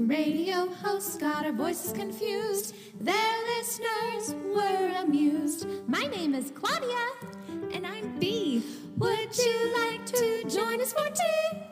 radio hosts got our voices confused. Their listeners were amused. My name is Claudia. And I'm Bea. Would you like to join us for tea?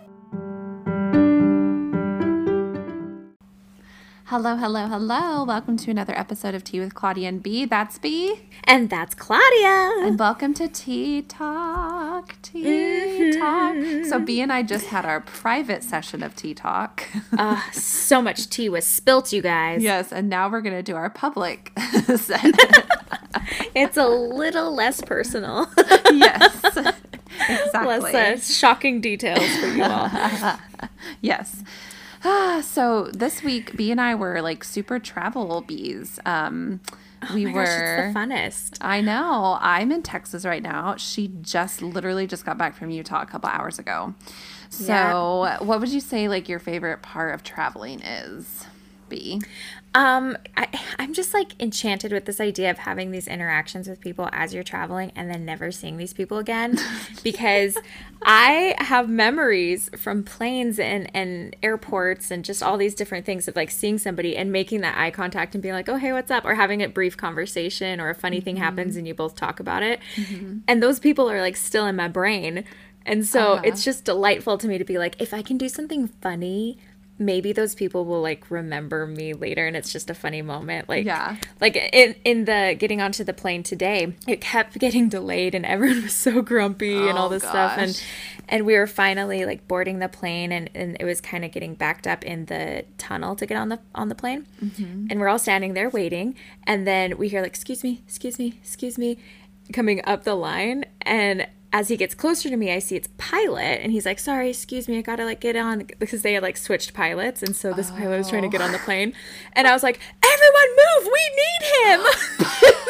Hello, hello, hello. Welcome to another episode of Tea with Claudia and Bea. That's Bea. And that's Claudia. And welcome to Tea Talk. Tea Talk. So Bea and I just had our private session of Tea Talk. So much tea was spilt, you guys. Yes, and now we're going to do our public set. It's a little less personal. Yes, exactly. Less shocking details for you all. Yes. So this week, Bea and I were like super travel bees. We were. Gosh, it's the funnest. I know. I'm in Texas right now. She literally just got back from Utah a couple hours ago. So What would you say like your favorite part of traveling is, Bea? I'm just like enchanted with this idea of having these interactions with people as you're traveling and then never seeing these people again, because I have memories from planes and airports and just all these different things of like seeing somebody and making that eye contact and being like, oh, hey, what's up? Or having a brief conversation or a funny thing happens and you both talk about it. And those people are like still in my brain. And so it's just delightful to me to be like, if I can do something funny, maybe those people will like remember me later and it's just a funny moment. Like, like in the getting onto the plane today, it kept getting delayed and everyone was so grumpy and all this stuff. And we were finally like boarding the plane and it was kind of getting backed up in the tunnel to get on the plane. And we're all standing there waiting. And then we hear like, excuse me, coming up the line. And as he gets closer to me, I see it's Pilot, and he's like, sorry, excuse me, I gotta like get on, because they had like switched pilots, and so this pilot was trying to get on the plane, and I was like, everyone move, we need him!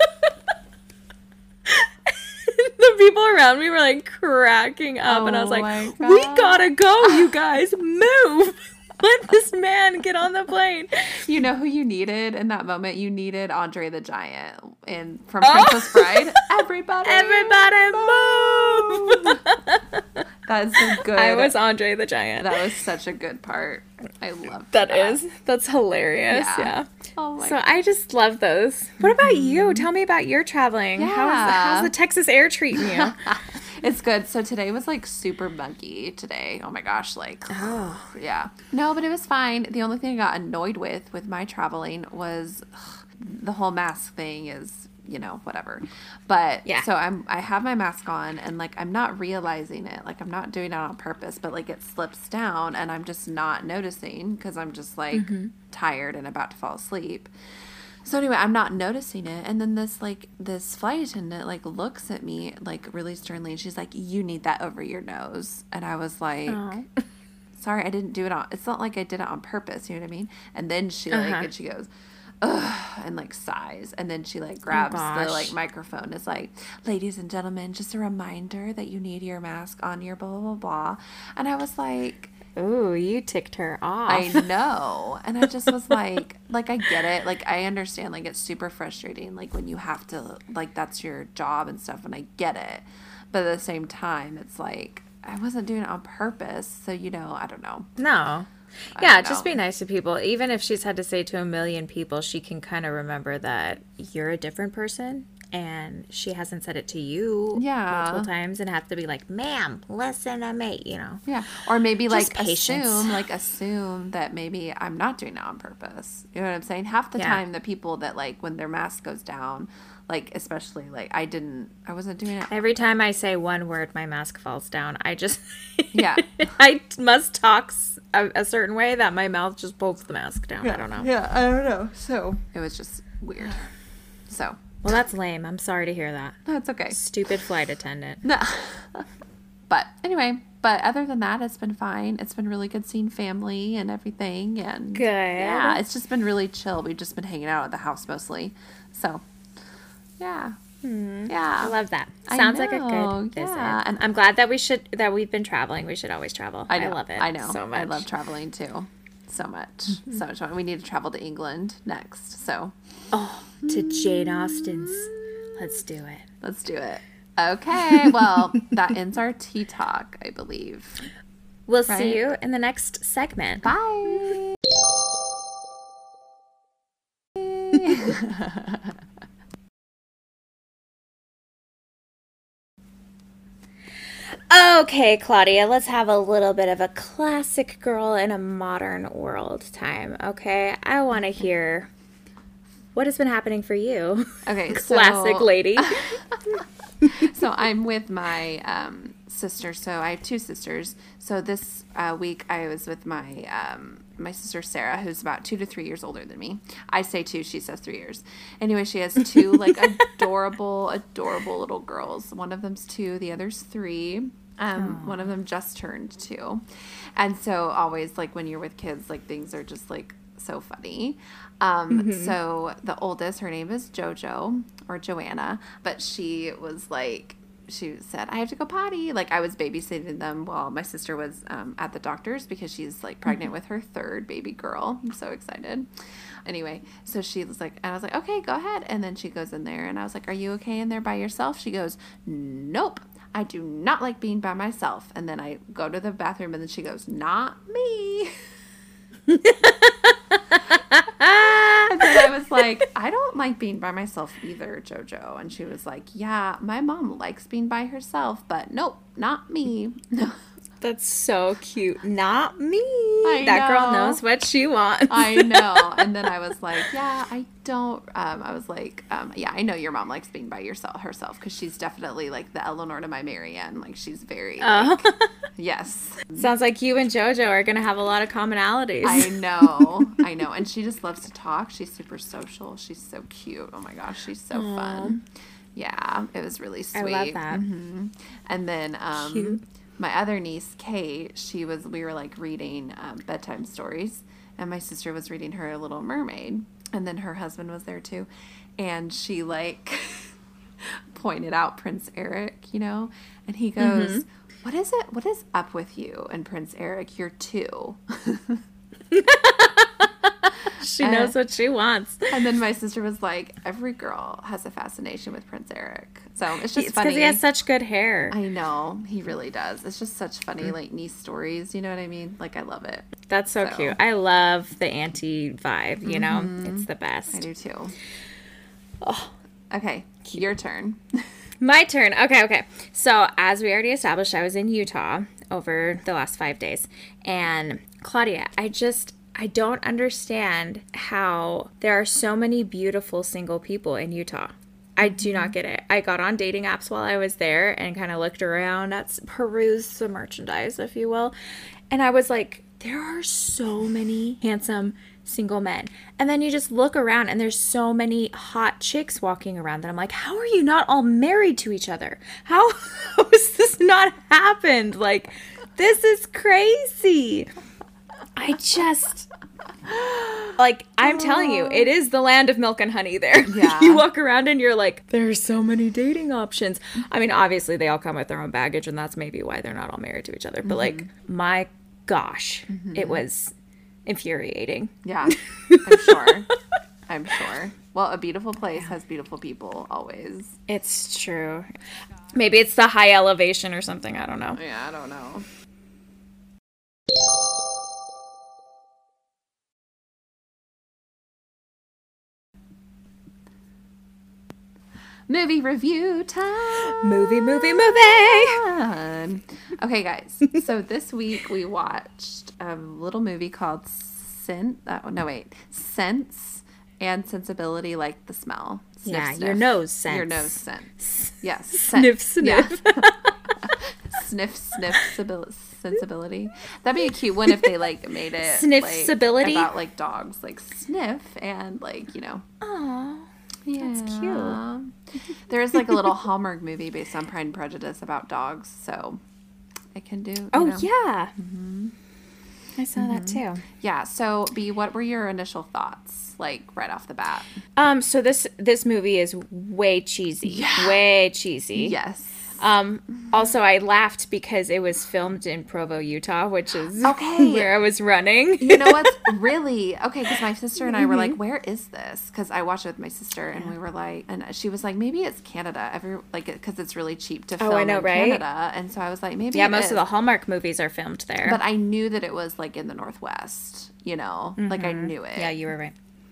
The people around me were like cracking up, and I was like, we gotta go, you guys, move! Let this man get on the plane. You know who you needed in that moment? You needed Andre the Giant from Princess Bride. Everybody move! That's so good. I was Andre the Giant. That was such a good part. I love that. That's hilarious. Yeah. Oh my So I just love those. What about you? Tell me about your traveling. How's the Texas air treating you? It's good. So today was like super muggy today. Oh my gosh. Like, yeah. No, but it was fine. The only thing I got annoyed with my traveling was the whole mask thing is, whatever. But so I have my mask on and like, I'm not realizing it. Like I'm not doing it on purpose, but like it slips down and I'm just not noticing because I'm just like tired and about to fall asleep. So anyway, I'm not noticing it. And then this flight attendant like looks at me like really sternly and she's like, you need that over your nose. And I was like, sorry, I didn't do it it's not like I did it on purpose. You know what I mean? And then she and she goes, ugh, and like sighs. And then she like grabs the like microphone. It's like, ladies and gentlemen, just a reminder that you need your mask on your blah, blah, blah. And I was like, ooh, you ticked her off. I know. And I just was like I get it. Like, I understand, like, it's super frustrating, like, when you have to, like, that's your job and stuff, and I get it. But at the same time, it's like, I wasn't doing it on purpose, so, I don't know. No. Yeah, just be nice to people. Even if she's had to say to a million people, she can kind of remember that you're a different person. And she hasn't said it to you multiple times and have to be like, ma'am, listen to me, Yeah. Or maybe just like patience. assume that maybe I'm not doing it on purpose. You know what I'm saying? Half the time the people that like when their mask goes down, like especially like I wasn't doing it. Every time I say one word, my mask falls down. I just, I must talk a certain way that my mouth just pulls the mask down. I don't know. Yeah, I don't know. So it was just weird. So. Well, that's lame. I'm sorry to hear that. That's okay. Stupid flight attendant. No. But anyway, other than that, it's been fine. It's been really good seeing family and everything. And good. Yeah, it's just been really chill. We've just been hanging out at the house mostly. So, yeah. Yeah. I love that. Sounds like a good visit. Yeah. And I'm glad that we've been traveling. We should always travel. I love it. I know. So much. I love traveling too. So much. So much fun. We need to travel to England next. So. Oh, to Jane Austen's. Let's do it. Let's do it. Okay. Well, that ends our tea talk, I believe. We'll see you in the next segment. Bye. Okay, Claudia, let's have a little bit of a classic girl in a modern world time, okay? I want to hear what has been happening for you. Okay, classic lady. So I'm with my sister. So I have two sisters. So this week I was with my my sister Sarah, who's about 2 to 3 years older than me. I say 2, she says 3 years. Anyway, she has 2 like adorable little girls. One of them's 2, the other's 3. One of them just turned 2. And so always like when you're with kids, like things are just like so funny. So the oldest, her name is JoJo or Joanna, but she was like, she said, I have to go potty. Like I was babysitting them while my sister was at the doctor's because she's like pregnant with her 3rd baby girl. I'm so excited. Anyway, so she was like, and I was like, okay, go ahead. And then she goes in there and I was like, are you okay in there by yourself? She goes, nope, I do not like being by myself. And then I go to the bathroom and then she goes, not me. And then I was like, I don't like being by myself either, JoJo. And she was like, yeah, my mom likes being by herself, but nope, not me. That's so cute. Not me. That girl knows what she wants. I know. And then I was like, yeah, I don't. I was like, yeah, I know your mom likes being by herself because she's definitely like the Eleanor to my Marianne. Like she's very, like, yes. Sounds like you and JoJo are going to have a lot of commonalities. I know. And she just loves to talk. She's super social. She's so cute. Oh my gosh, she's so fun. Yeah, it was really sweet. I love that. And then, cute. My other niece, Kate, we were like reading bedtime stories, and my sister was reading her Little Mermaid, and then her husband was there too, and she like pointed out Prince Eric, and he goes, what is it? What is up with you and Prince Eric? You're 2. She knows what she wants. And then my sister was like, every girl has a fascination with Prince Eric. So it's just funny. Because he has such good hair. I know. He really does. It's just such funny, like, niece stories. You know what I mean? Like, I love it. That's so cute. I love the auntie vibe, you know? It's the best. I do, too. Oh. Okay. Your turn. My turn. Okay. So, as we already established, I was in Utah over the last 5 days. And, Claudia, I don't understand how there are so many beautiful single people in Utah. I do not get it. I got on dating apps while I was there and kind of looked around, perused the merchandise, if you will. And I was like, there are so many handsome single men. And then you just look around and there's so many hot chicks walking around that I'm like, how are you not all married to each other? How has this not happened? Like, this is crazy. I'm telling you, it is the land of milk and honey there. Yeah. You walk around and you're like, there's so many dating options. I mean, obviously they all come with their own baggage and that's maybe why they're not all married to each other. But like, my gosh, it was infuriating. Yeah, I'm sure. Well, a beautiful place has beautiful people always. It's true. Maybe it's the high elevation or something. I don't know. Yeah, I don't know. Movie review time. Movie. Okay, guys. So this week we watched a little movie called Sense and Sensibility, like the smell. Sniff, sniff. Your nose scent. Your nose scent. Yes. Sniff. Yeah. Sniff, sensibility. That'd be a cute one if they like made it Sniffability about like dogs, like sniff and like Aww. Yeah. That's cute. There's like a little Hallmark movie based on Pride and Prejudice about dogs, so I can do. Yeah. I saw that too. Yeah. So, B, what were your initial thoughts, like right off the bat? So this movie is way cheesy. Yeah. Way cheesy. Yes. Also, I laughed because it was filmed in Provo, Utah, which is okay. where I was running. You know what's really okay? Because my sister and I were like, "Where is this?" Because I watched it with my sister, and we were like, and she was like, "Maybe it's Canada." Because it's really cheap to film in Canada, and so I was like, "Maybe." Yeah, most of the Hallmark movies are filmed there. But I knew that it was like in the Northwest. Like I knew it. Yeah, you were right.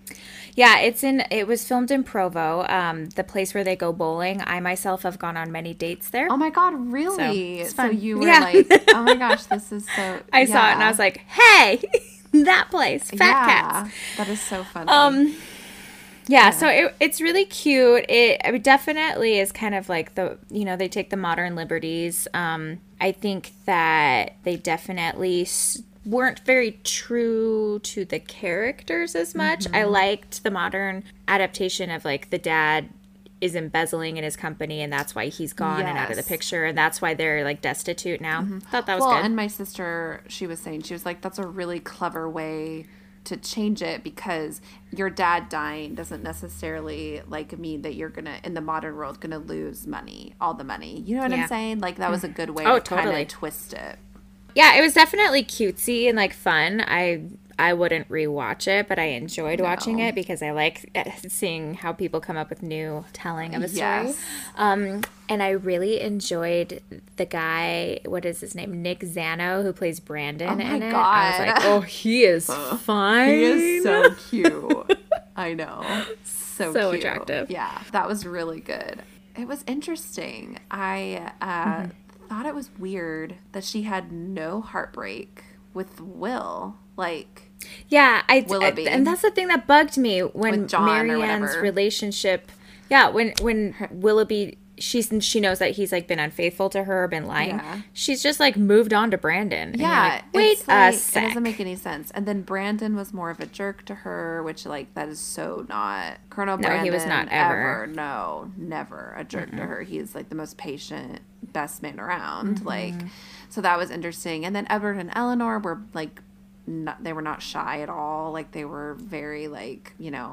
Yeah, it was filmed in Provo, the place where they go bowling. I myself have gone on many dates there. Oh my God, really? So, it's So fun. you were Yeah. like, oh my gosh, this is so. I saw it and I was like, hey, that place, Fat Cats. That is so funny. Yeah, so it's really cute. It definitely is kind of like they take the modern liberties. I think that they definitely weren't very true to the characters as much. I liked the modern adaptation of like the dad is embezzling in his company and that's why he's gone and out of the picture and that's why they're like destitute now. Thought that was good. And my sister, she was like, that's a really clever way to change it because your dad dying doesn't necessarily like mean that you're gonna in the modern world gonna lose all the money. You know what I'm saying? Like that was a good way to kind of twist it. Yeah, it was definitely cutesy and like fun. I wouldn't rewatch it, but I enjoyed watching it because I like seeing how people come up with new telling of a story. And I really enjoyed the guy, what is his name? Nick Zano, who plays Brandon in it. God. I was like, oh, he is fine. He is so cute. I know. So cute. Attractive. Yeah, that was really good. It was interesting. I thought it was weird that she had no heartbreak with Will. Like, yeah, Willoughby. And that's the thing that bugged me when John Marianne's relationship. Yeah, when Willoughby, she knows that he's like been unfaithful to her or been lying. Yeah. She's just like moved on to Brandon. And yeah, like, wait a sec. It doesn't make any sense. And then Brandon was more of a jerk to her, which like that is so not Colonel Brandon. No, he was not ever. No, never a jerk to her. He's like the most patient, best man around. Like, so that was interesting. And then Edward and Eleanor were like. They were not shy at all. Like they were very like,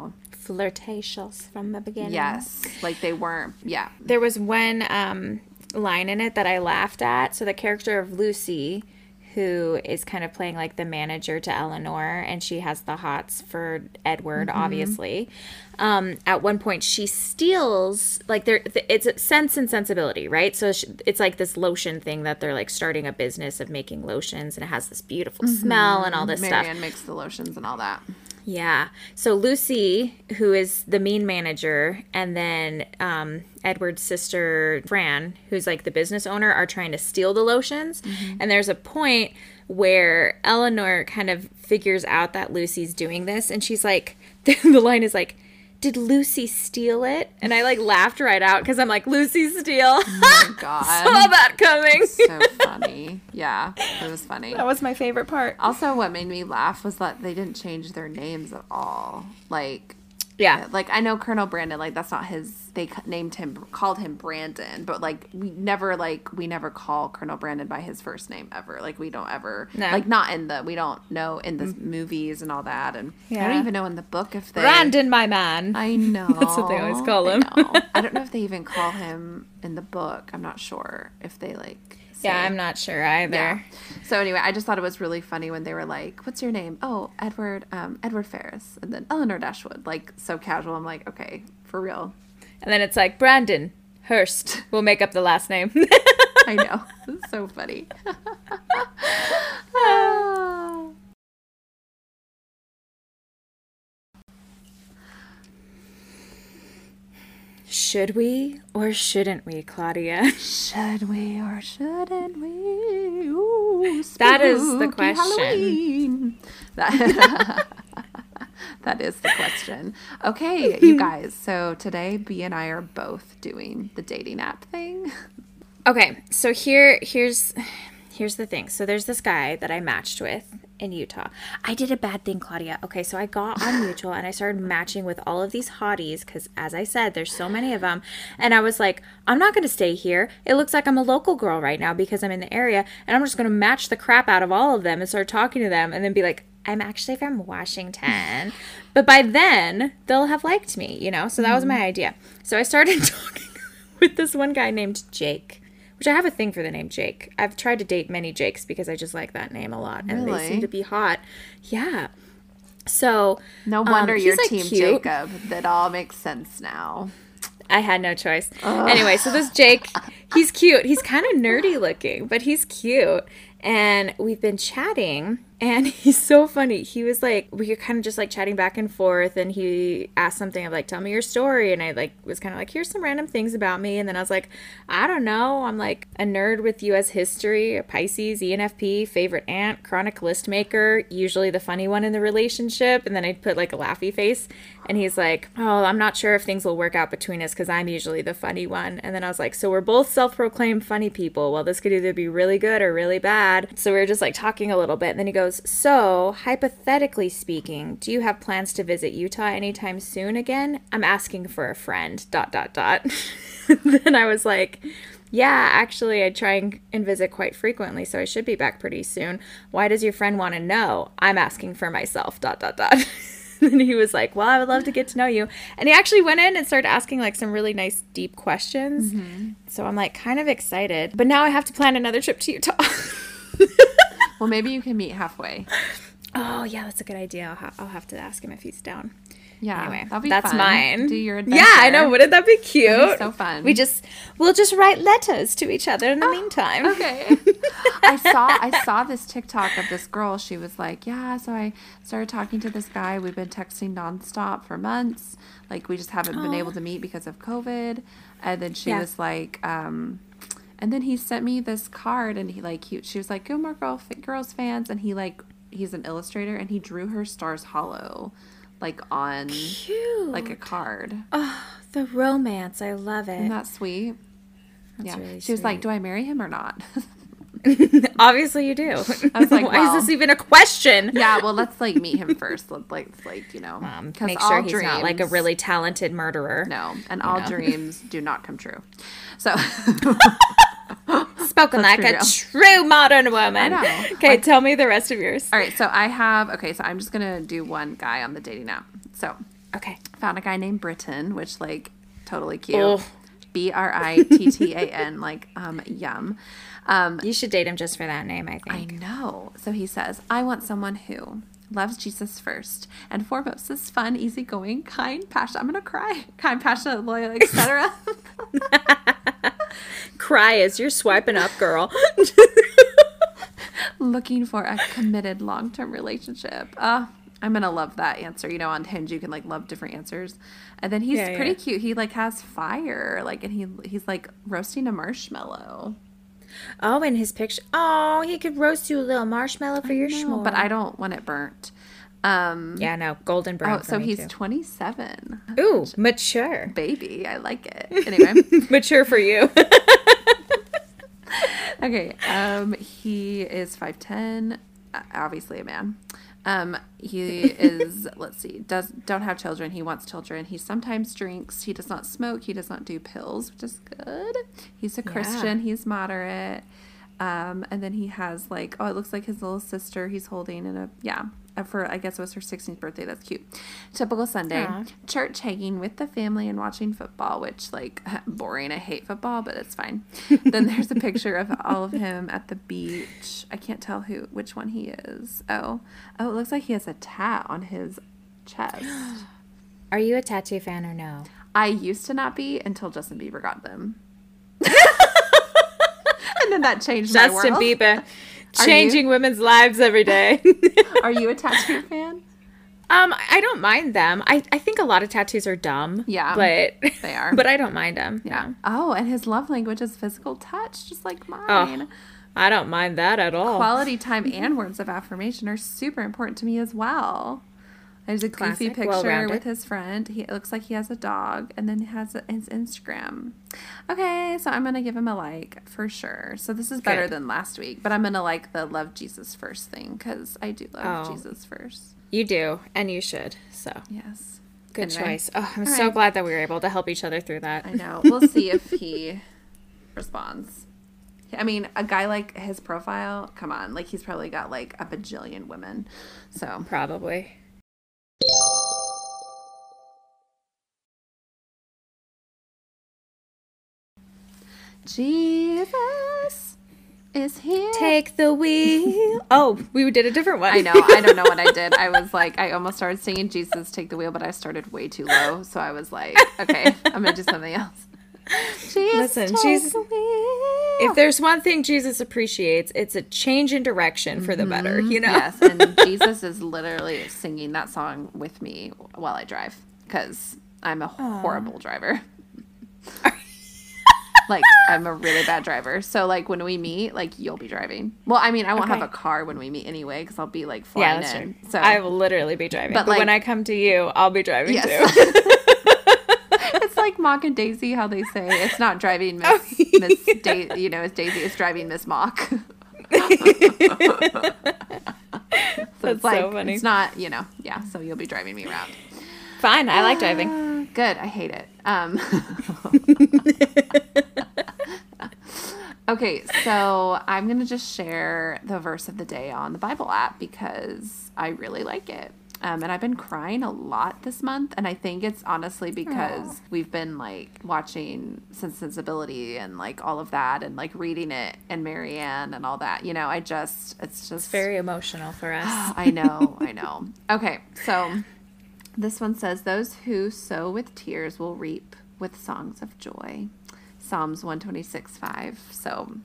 flirtatious from the beginning. Yes. Like they weren't. Yeah. There was one line in it that I laughed at. So the character of Lucy, who is kind of playing like the manager to Eleanor, and she has the hots for Edward, obviously. At one point, she steals like it's Sense and Sensibility, right? So it's like this lotion thing that they're like starting a business of making lotions, and it has this beautiful smell and all this stuff. Marianne makes the lotions and all that. Yeah. So Lucy, who is the mean manager, and then Edward's sister, Fran, who's like the business owner, are trying to steal the lotions. And there's a point where Eleanor kind of figures out that Lucy's doing this. And she's like, the line is like, did Lucy steal it? And I like laughed right out because I'm like, Lucy steal. Oh my God. Saw that coming. So funny. Yeah, it was funny. That was my favorite part. Also, what made me laugh was that they didn't change their names at all. Like, yeah. Like, I know Colonel Brandon, like, that's not his, they called him Brandon, but, like, we never call Colonel Brandon by his first name ever. Like, we don't ever, like, we don't know in the movies and all that. And I don't even know in the book if they. Brandon, my man. I know. That's what they always call him. I don't know if they even call him in the book. I'm not sure if they, like. Yeah, I'm not sure either. Yeah. So anyway, I just thought it was really funny when they were like, "What's your name?" "Oh, Edward Ferris," and then Eleanor Dashwood, like so casual. I'm like, okay, for real. And then it's like Brandon Hurst. We'll make up the last name. I know, it's so funny. Should we or shouldn't we, Claudia? Should we or shouldn't we? Ooh, that is the question. That is the question. Okay, you guys. So today, B and I are both doing the dating app thing. Okay, so here's the thing. So there's this guy that I matched with in Utah. I did a bad thing, Claudia. Okay, so I got on Mutual and I started matching with all of these hotties because, as I said, there's so many of them. And I was like, I'm not going to stay here. It looks like I'm a local girl right now because I'm in the area. And I'm just going to match the crap out of all of them and start talking to them and then be like, I'm actually from Washington. But by then, they'll have liked me, So that was my idea. So I started talking with this one guy named Jake. Which I have a thing for the name Jake. I've tried to date many Jakes because I just like that name a lot. And they seem to be hot. Yeah. So. No wonder you're like Team cute. Jacob. That all makes sense now. I had no choice. Anyway, so this Jake, he's cute. He's kind of nerdy looking, but he's cute. And we've been chatting. And he's so funny. He was like, we were kind of just like chatting back and forth, and he asked something of like, tell me your story. And I like was kind of like, here's some random things about me. And then I was like, I don't know. I'm like a nerd with US history, a Pisces, ENFP, favorite aunt, chronic list maker, usually the funny one in the relationship. And then I'd put like a laughy face. And he's like, oh, I'm not sure if things will work out between us because I'm usually the funny one. And then I was like, so we're both self-proclaimed funny people. Well, this could either be really good or really bad. So we were just like talking a little bit. And then he goes, so hypothetically speaking, do you have plans to visit Utah anytime soon again? I'm asking for a friend, ... Then I was like, yeah, actually, I try and visit quite frequently, so I should be back pretty soon. Why does your friend want to know? I'm asking for myself, ... And he was like, well, I would love to get to know you. And he actually went in and started asking like some really nice deep questions. So I'm like kind of excited. But now I have to plan another trip to Utah. Well, maybe you can meet halfway. Oh, yeah, that's a good idea. I'll have to ask him if he's down. Yeah, anyway, that'll be that's fun. mine. Do your adventure. Yeah, I know. Wouldn't that be cute? That'd be so fun. We'll just write letters to each other in the meantime. Okay. I saw this TikTok of this girl. She was like, yeah, so I started talking to this guy. We've been texting nonstop for months. Like, we just haven't been able to meet because of COVID. And then she was like, and then he sent me this card, and she was like, Gilmore Girls fans, and he's an illustrator, and he drew her Stars Hollow, like on Cute. like a card. Oh, the romance. I love it. Isn't that sweet? That's really She was like, do I marry him or not? Obviously you do. I was like, why is this even a question? Yeah, well, let's like meet him first. Let's like Make sure he's not like a really talented murderer. No, and all dreams do not come true. So spoken like a true modern woman. I know. Okay, tell me the rest of yours. All right, so I'm just gonna do one guy on the dating app. So Okay. found a guy named Britton, which like totally cute. Oh. Brittan, like yum. You should date him just for that name, I I think. know. So he says, I want someone who loves Jesus first and foremost is fun, easygoing, kind, passionate. I'm gonna cry. Kind, passionate, loyal, etc. Cry as you're swiping up, girl. Looking for a committed long-term relationship. I'm gonna love that answer. You know, on Hinge you can like love different answers. And then he's pretty cute. He like has fire, like, and he's like roasting a marshmallow. Oh, in his picture. Oh, he could roast you a little marshmallow for your s'more. But I don't want it burnt. Yeah, no, golden brown. So he's 27. Ooh, mature. Baby, I like it. Anyway. Mature for you. Okay. He is 5'10", obviously a man. He is, let's see, don't have children. He wants children. He sometimes drinks. He does not smoke. He does not do pills, which is good. He's a Christian. He's moderate. And then he has like, it looks like his little sister he's holding in for, I guess it was her 16th birthday. That's cute. Typical Sunday. Aww. Church, hanging with the family and watching football, which like boring. I hate football, but it's fine. Then there's a picture of all of him at the beach. I can't tell which one he is. Oh, it looks like he has a tat on his chest. Are you a tattoo fan or no? I used to not be until Justin Bieber got them. And then that changed my world. Justin Bieber. Changing women's lives every day. Are you a tattoo fan? I don't mind them. I think a lot of tattoos are dumb. Yeah, but they are. But I don't mind them. Yeah. Oh, and his love language is physical touch, just like mine. Oh, I don't mind that at all. Quality time and words of affirmation are super important to me as well. There's a goofy Classic, picture well-rounded. with his friend. It looks like he has a dog, and then has his Instagram. Okay, so I'm going to give him a like for sure. So this is better than last week, but I'm going to like the love Jesus first thing because I do love Jesus first. You do, and you should. So Yes. good Anyway. choice. Oh, I'm so glad that we were able to help each other through that. I know. We'll see if he responds. I mean, a guy like his profile, come on. Like, he's probably got like a bajillion women. So Probably. Jesus is here. Take the wheel. Oh, we did a different one. I know. I don't know what I did. I was like, I almost started singing Jesus Take the Wheel, but I started way too low. So I was like, okay, I'm going to do something else. Listen, Jesus, if there's one thing Jesus appreciates, it's a change in direction for the better, you know? Yes, and Jesus is literally singing that song with me while I drive because I'm a horrible driver. Like, I'm a really bad driver. So, like, when we meet, like, you'll be driving. Well, I mean, I won't have a car when we meet anyway because I'll be, like, flying that's in. true. So I will literally be driving. But like, when I come to you, I'll be driving too. It's like Mock and Daisy, how they say it's not driving Miss Daisy, you know, it's Daisy, it's driving Miss Mock. So That's like, so funny. It's not, you know, yeah, so you'll be driving me around. Fine, I like driving. Good, I hate it. Okay, so I'm going to just share the verse of the day on the Bible app because I really like it. And I've been crying a lot this month, and I think it's honestly because we've been, like, watching Sensibility and, like, all of that and, like, reading it and Marianne and all that. You know, it's just... very emotional for us. I know. Okay, so this one says, those who sow with tears will reap with songs of joy. Psalms 126:5. So,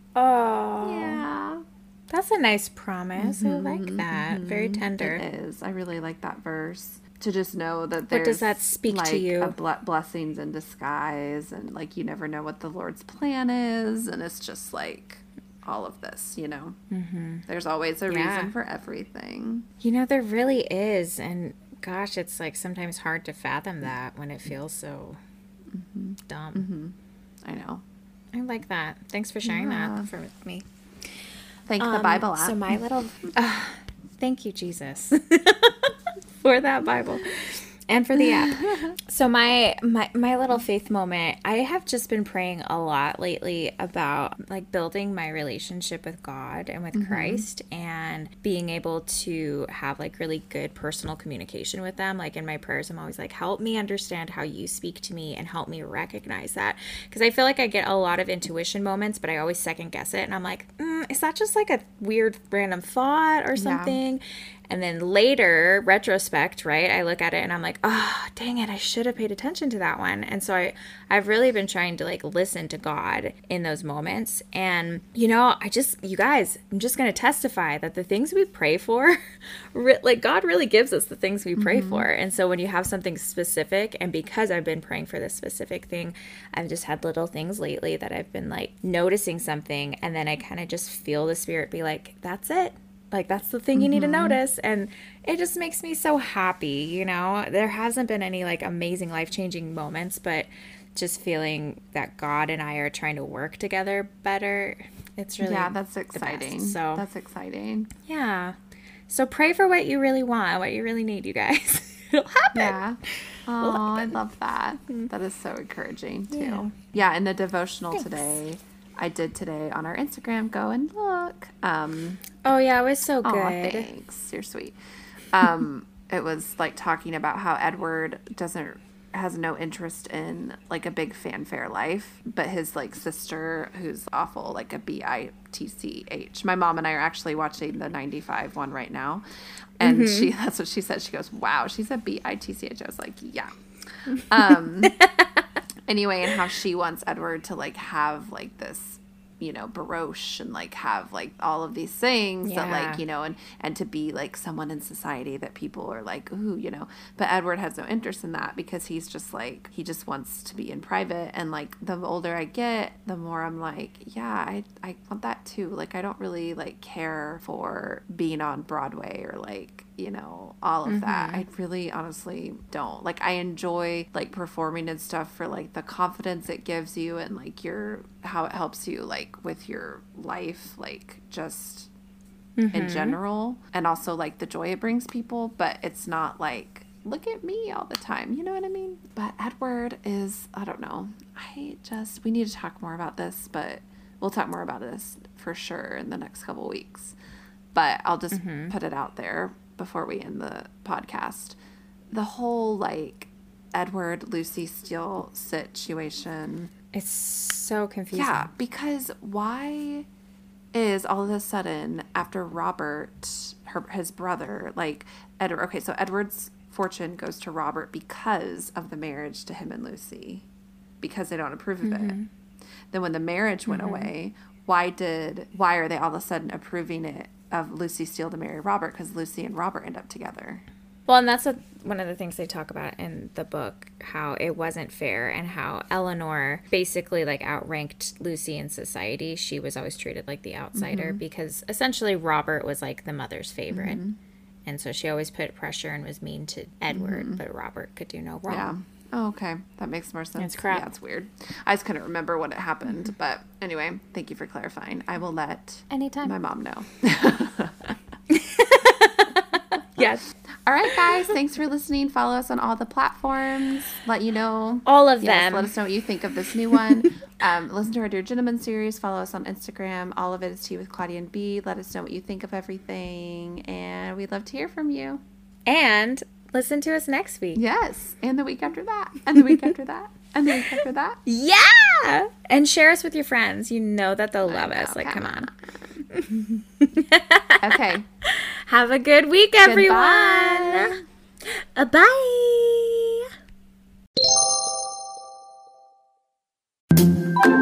yeah. That's a nice promise. I like that. Very tender. It is. I really like that verse. To just know that What does that speak like, to you? Blessings in disguise, and like you never know what the Lord's plan is, and it's just like all of this, you know. There's always a reason for everything. You know, there really is, and gosh, it's like sometimes hard to fathom that when it feels so dumb. I know. I like that. Thanks for sharing that with me. Thank the Bible app. So my little, thank you, Jesus, for that Bible and for the app. So my little faith moment, I have just been praying a lot lately about like building my relationship with God and with Christ and being able to have like really good personal communication with them. Like in my prayers, I'm always like, help me understand how you speak to me and help me recognize that. Because I feel like I get a lot of intuition moments, but I always second guess it. And I'm like, is that just like a weird random thought or something? Yeah. And then later, retrospect, right, I look at it and I'm like, oh, dang it, I should have paid attention to that one. And so I've really been trying to like listen to God in those moments. And, you know, you guys, I'm just going to testify that the things we pray for, like God really gives us the things we pray for. And so when you have something specific, and because I've been praying for this specific thing, I've just had little things lately that I've been like noticing something. And then I kind of just feel the Spirit be like, that's it. Like, that's the thing you need to notice. And it just makes me so happy, you know? There hasn't been any, like, amazing life-changing moments, but just feeling that God and I are trying to work together better, it's really that's exciting. So that's exciting. Yeah. So pray for what you really want, what you really need, you guys. It'll happen. Yeah. Oh, I love that. That is so encouraging, too. Yeah, in the devotional today... I did today on our Instagram. Go and look. Oh yeah, it was so good. Aw, thanks. You're sweet. It was like talking about how Edward has no interest in like a big fanfare life, but his like sister, who's awful, like a BITCH. My mom and I are actually watching the 95 one right now, and that's what she said. She goes, "Wow," she said BITCH. I was like, "Yeah." Anyway, and how she wants Edward to like have like this, you know, baroche and like have like all of these things that like, you know, and to be like someone in society that people are like, ooh, you know, but Edward has no interest in that because he's just like, he just wants to be in private. And like the older I get, the more I'm like, yeah, I want that too. Like, I don't really like care for being on Broadway or like, you know, all of that. I really honestly don't. Like, I enjoy like performing and stuff for like the confidence it gives you and like how it helps you like with your life, like just in general, and also like the joy it brings people, but it's not like, look at me all the time, you know what I mean? But Edward is, I don't know, we need to talk more about this, but we'll talk more about this for sure in the next couple weeks, but I'll just put it out there before we end the podcast. The whole like Edward Lucy Steele situation, it's so confusing. Yeah, because why is all of a sudden after Robert, his brother, like Edward, okay, so Edward's fortune goes to Robert because of the marriage to him and Lucy. because they don't approve of it. Then when the marriage went away, why are they all of a sudden approving it of Lucy Steele to marry Robert? Because Lucy and Robert end up together. Well, and that's one of the things they talk about in the book, how it wasn't fair and how Eleanor basically like outranked Lucy in society. She was always treated like the outsider because essentially Robert was like the mother's favorite. And so she always put pressure and was mean to Edward, but Robert could do no wrong. Yeah. Oh, okay. That makes more sense. It's crap. Yeah, it's weird. I just couldn't remember what had happened. But anyway, thank you for clarifying. I will let Anytime. my mom know. Yes. All right, guys. Thanks for listening. Follow us on all the platforms. Let you know. All of them. Let us know what you think of this new one. Listen to our Dear Gentleman series. Follow us on Instagram. All of it is Tea with Claudia and B. Let us know what you think of everything. And we'd love to hear from you. And listen to us next week. Yes. And the week after that. And the week after that. And the week after that. Yeah. And share us with your friends. You know that they'll love us. Like, come on. Okay. Have a good week, everyone. Bye.